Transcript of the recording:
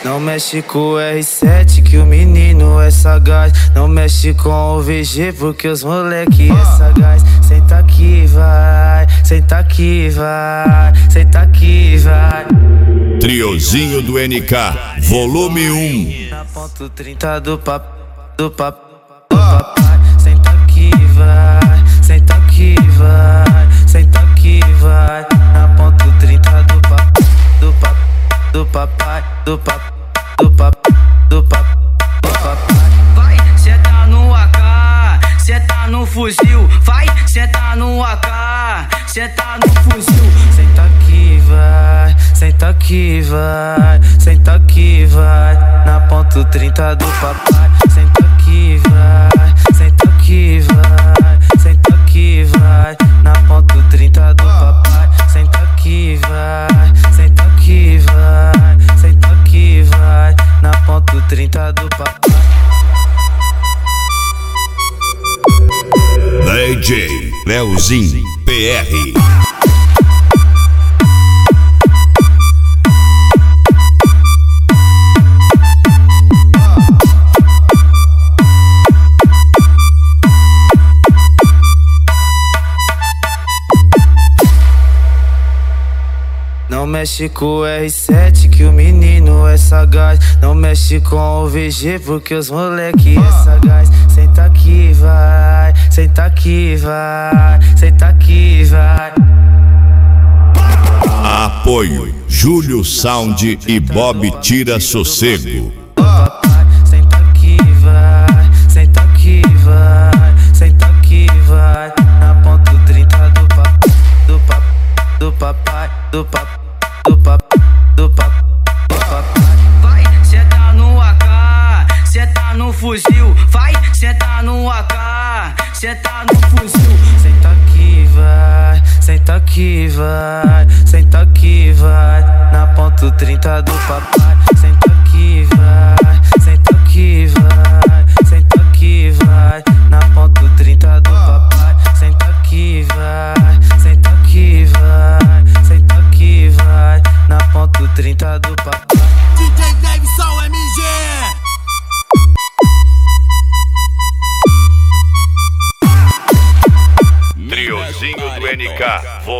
Não mexe com o R7 que o menino é sagaz. Não mexe com o VG porque os moleque é sagaz. Senta aqui, vai, senta aqui, vai, senta aqui, vai. Triozinho do NK, volume 1. Na ponto 30 do papai. Senta aqui, vai, senta aqui, vai, senta aqui, vai. Na ponto 30 do papai. Vai, senta no AK, senta no fuzil. Vai, senta no AK, senta no fuzil. Senta aqui, vai, senta aqui, vai, senta aqui, vai. Na ponto 30 do papai. Senta aqui, vai, senta aqui, vai, senta aqui, vai. Na ponto 30 do papai. Senta aqui, vai, senta aqui, vai, senta aqui, vai. Na ponto 30 do papai. DJ Leozinho PR. Não mexe com o R7 que o menino é sagaz. Não mexe com o VG porque os moleque é sagaz. Senta aqui, vai, senta aqui, vai, senta aqui, vai. Apoio Júlio Sound e Bob Tira Sossego. Senta aqui, vai, senta aqui, vai, senta aqui, vai. Na ponto 30 do papai. Vai, senta no AK, senta no fuzil. Vai, senta no AK, senta no fuzil. Senta aqui, vai, senta aqui, vai, senta aqui, vai. Na ponto 30 do papai. Senta aqui, vai, senta aqui, vai, senta aqui, vai. Na ponto 30 do papai. Senta aqui, vai, senta aqui, vai, senta aqui, vai. Na ponto 30 do papai. DJ Davidson MG. Triozinho do NK,